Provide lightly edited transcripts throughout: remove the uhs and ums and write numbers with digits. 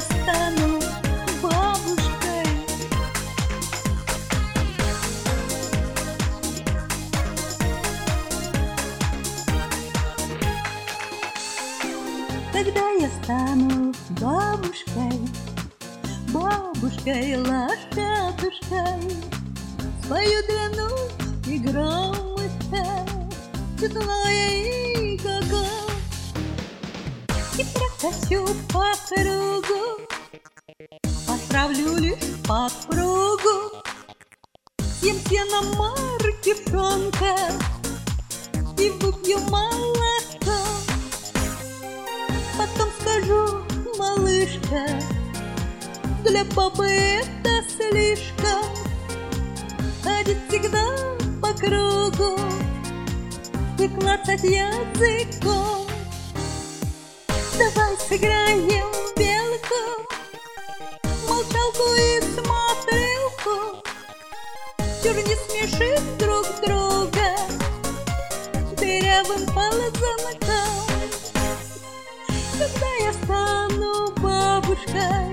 стану бабушкой. Когда я стану бабушкой, бабушкой-лошадушкой, спою для внучки громко чудное иго-го и прокачу по кругу, поздравлю лишь подпругу, съем сеном мартишонка и выпью молоко. Потом скажу: малышка, для бабы это слишком, ходить всегда по кругу и клацать языком. Давай сыграем в белку, молчалку и смотрелку, чур не смешит друг друга дырявым ползунком. Когда я стану бабушкой,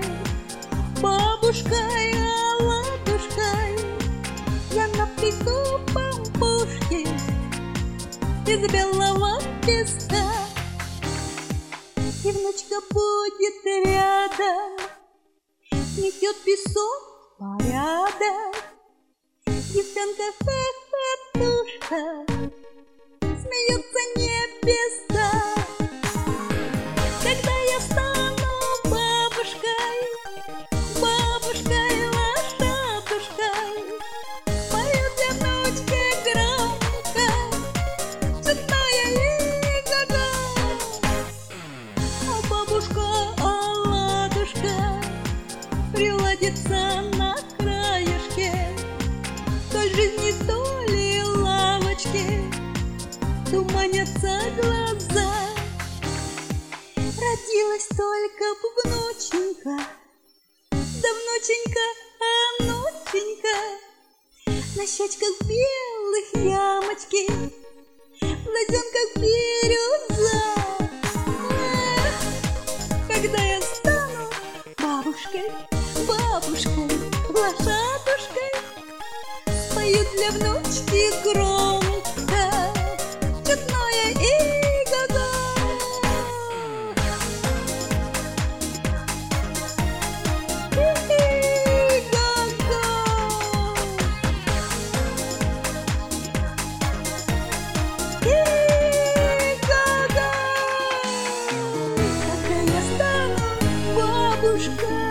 бабушкой-оладушкой, я напеку пампушки из белого песка, и внучка будет рядом, несет песок порядок. Девчонка хохотушка, смеются небеса. Когда я стану бабушкой, бабушкой-лошадушкой, спою для внучки громко чудное иго-го. А бабушка-оладушка приладится на краешке той жизни, то ли лавочки, туманятся глаза. Родилась только внученька, да внученька, внученька, на щечках белых ямочки, в глазенках бирюза. Эх, когда я стану бабушкой, бабушкой-лошадушкой, спою для внучки громко чудное иго-го. Когда я стану бабушкой.